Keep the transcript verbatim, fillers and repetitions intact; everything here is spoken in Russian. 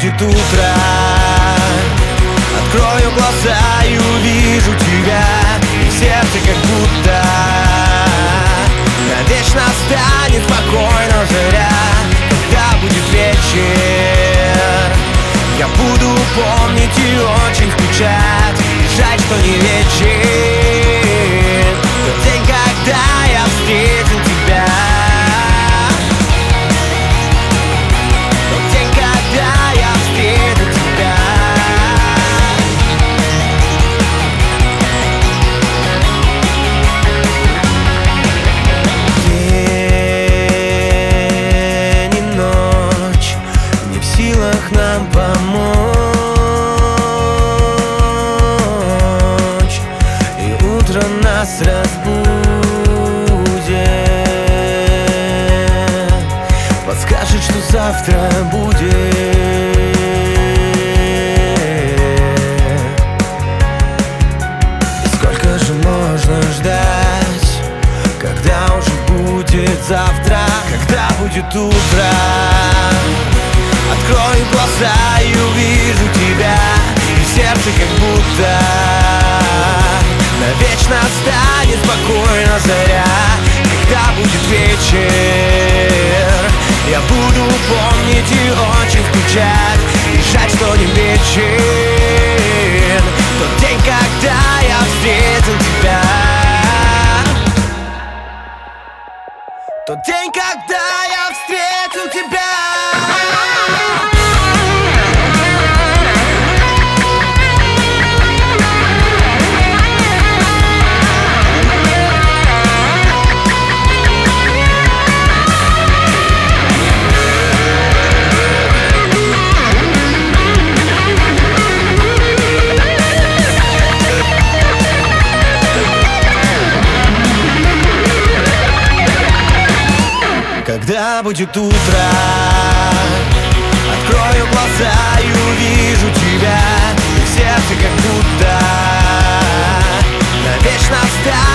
будет утро, открою глаза и увижу тебя, и в сердце как будто навечно станет спокойно заря. Когда будет вечер, я буду помнить и очень скучать. И жаль, что не вечер, тот день, когда я встретил тебя. Тот день, когда я встретил тебя. День и ночь не в силах нам помочь, и утро нас разбудит, подскажет, что завтра будет. И сколько же можно ждать, когда уже будет завтра, когда будет утро? Открою глаза и увижу тебя, и в сердце как будто навечно станет спокойно заря. Когда будет вечер, я буду помнить и очень скучать. И жаль, что не вечер, тот день, когда я встретил тебя. Тот день, когда я встретил тебя. Когда будет утро, открою глаза и увижу тебя, и в сердце как будто навечно останется